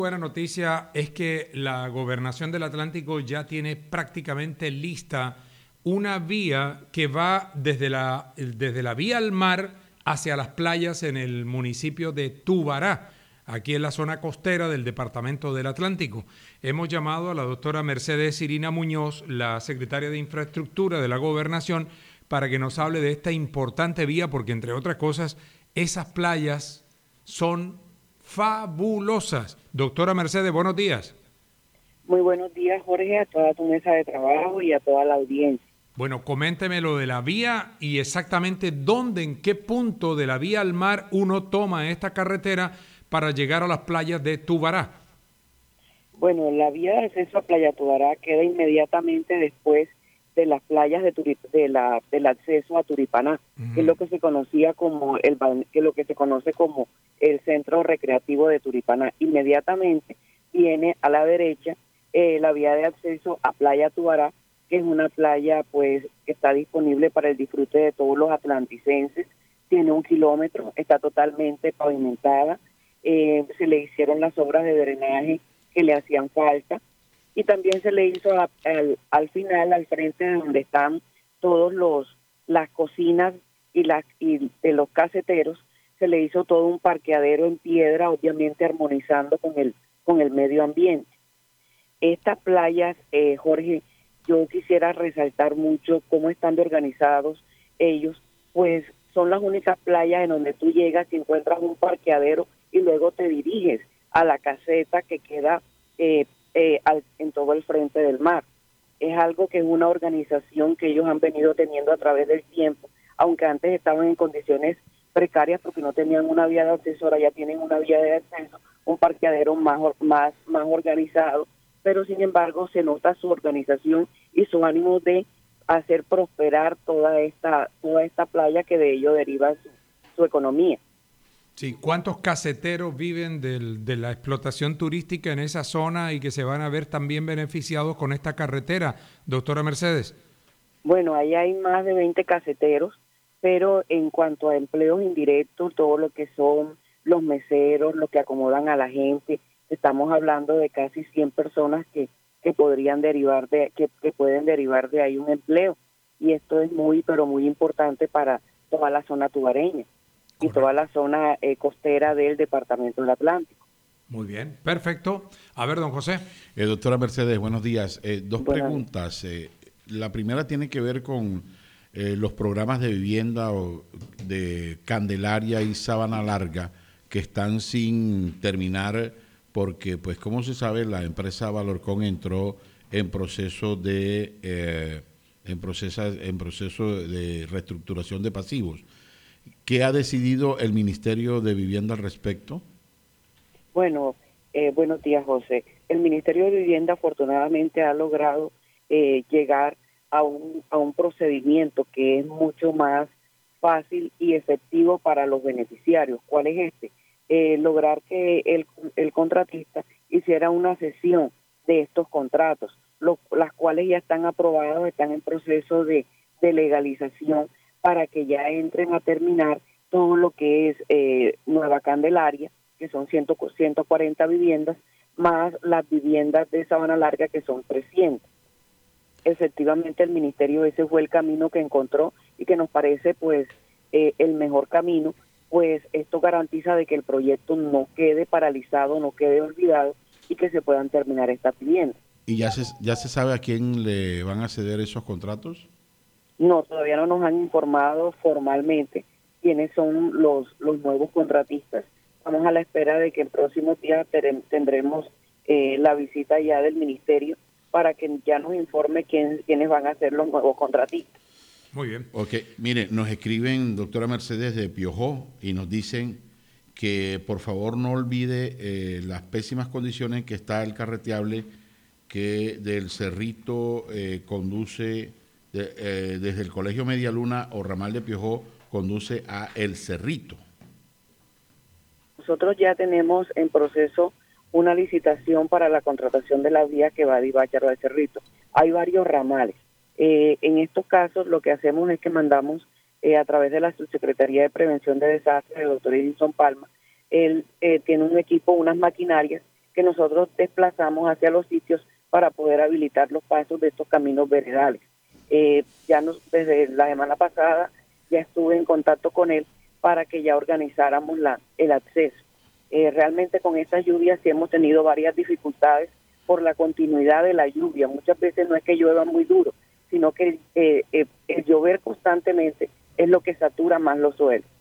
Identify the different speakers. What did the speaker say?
Speaker 1: Buena noticia es que la Gobernación del Atlántico ya tiene prácticamente lista una vía que va desde la vía al mar hacia las playas en el municipio de Tubará, aquí en la zona costera del Departamento del Atlántico. Hemos llamado a la doctora Mercedes Irina Muñoz, la secretaria de Infraestructura de la Gobernación, para que nos hable de esta importante vía, porque entre otras cosas, esas playas son fabulosas. Doctora Mercedes, buenos días.
Speaker 2: Muy buenos días, Jorge, a toda tu mesa de trabajo y a toda la audiencia.
Speaker 1: Bueno, coménteme lo de la vía y exactamente dónde, en qué punto de la vía al mar uno toma esta carretera para llegar a las playas de Tubará.
Speaker 2: Bueno, la vía de acceso a Playa Tubará queda inmediatamente después de las playas del acceso a Turipaná, que es lo que se conocía como lo que se conoce como el centro recreativo de Turipaná. Inmediatamente viene a la derecha la vía de acceso a Playa Tubará, que es una playa pues que está disponible para el disfrute de todos los atlanticenses. Tiene 1 kilómetro, está totalmente pavimentada, se le hicieron las obras de drenaje que le hacían falta, y también se le hizo al final, al frente de donde están todos las cocinas y de los caseteros, se le hizo todo un parqueadero en piedra, obviamente armonizando con el medio ambiente. Estas playas, Jorge, yo quisiera resaltar mucho cómo están organizados ellos, pues son las únicas playas en donde tú llegas y encuentras un parqueadero y luego te diriges a la caseta que queda en todo el frente del mar. Es algo que es una organización que ellos han venido teniendo a través del tiempo, aunque antes estaban en condiciones precarias porque no tenían una vía de acceso, ahora ya tienen una vía de acceso, un parqueadero más organizado, pero sin embargo se nota su organización y su ánimo de hacer prosperar toda esta playa, que de ello deriva su economía.
Speaker 1: Sí, ¿cuántos caseteros viven de la explotación turística en esa zona y que se van a ver también beneficiados con esta carretera, doctora Mercedes?
Speaker 2: Bueno, ahí hay más de 20 caseteros, pero en cuanto a empleos indirectos, todo lo que son los meseros, lo que acomodan a la gente, estamos hablando de casi 100 personas que podrían derivar que pueden derivar de ahí un empleo, y esto es muy, pero muy importante para toda la zona tubareña y
Speaker 1: Correcto.
Speaker 2: toda la zona costera del Departamento del Atlántico.
Speaker 1: Muy bien, perfecto. A ver, don José.
Speaker 3: Doctora Mercedes, buenos días. Dos
Speaker 2: Bueno,
Speaker 3: preguntas. La primera tiene que ver con los programas de vivienda de Candelaria y Sabana Larga, que están sin terminar porque, pues, como se sabe, la empresa Valorcon entró en proceso de reestructuración de pasivos. ¿Qué ha decidido el Ministerio de Vivienda al respecto?
Speaker 2: Bueno, buenos días, José. El Ministerio de Vivienda afortunadamente ha logrado llegar a un procedimiento que es mucho más fácil y efectivo para los beneficiarios. ¿Cuál es este? Lograr que el contratista hiciera una cesión de estos contratos, las cuales ya están aprobados, están en proceso de legalización, para que ya entren a terminar todo lo que es Nueva Candelaria, que son 140 viviendas, más las viviendas de Sabana Larga, que son 300. Efectivamente, el ministerio ese fue el camino que encontró y que nos parece pues el mejor camino, pues esto garantiza de que el proyecto no quede paralizado, no quede olvidado, y que se puedan terminar estas viviendas.
Speaker 3: ¿Y ya se sabe a quién le van a ceder esos contratos?
Speaker 2: No, todavía no nos han informado formalmente quiénes son los nuevos contratistas. Estamos a la espera de que el próximo día tendremos la visita ya del ministerio para que ya nos informe quiénes van a ser los nuevos contratistas.
Speaker 1: Muy bien.
Speaker 3: Ok, mire, nos escriben, doctora Mercedes, de Piojó, y nos dicen que por favor no olvide las pésimas condiciones que está el carreteable que del Cerrito conduce desde el Colegio Media Luna o Ramal de Piojó, conduce a El Cerrito.
Speaker 2: Nosotros ya tenemos en proceso una licitación para la contratación de la vía que va de Ibácharo al Cerrito. Hay varios ramales. En estos casos lo que hacemos es que mandamos a través de la Subsecretaría de Prevención de Desastres, el doctor Edinson Palma. Él tiene un equipo, unas maquinarias que nosotros desplazamos hacia los sitios para poder habilitar los pasos de estos caminos veredales. Desde la semana pasada ya estuve en contacto con él para que ya organizáramos el acceso. Realmente con estas lluvias sí hemos tenido varias dificultades por la continuidad de la lluvia. Muchas veces no es que llueva muy duro, sino que el llover constantemente es lo que satura más los suelos.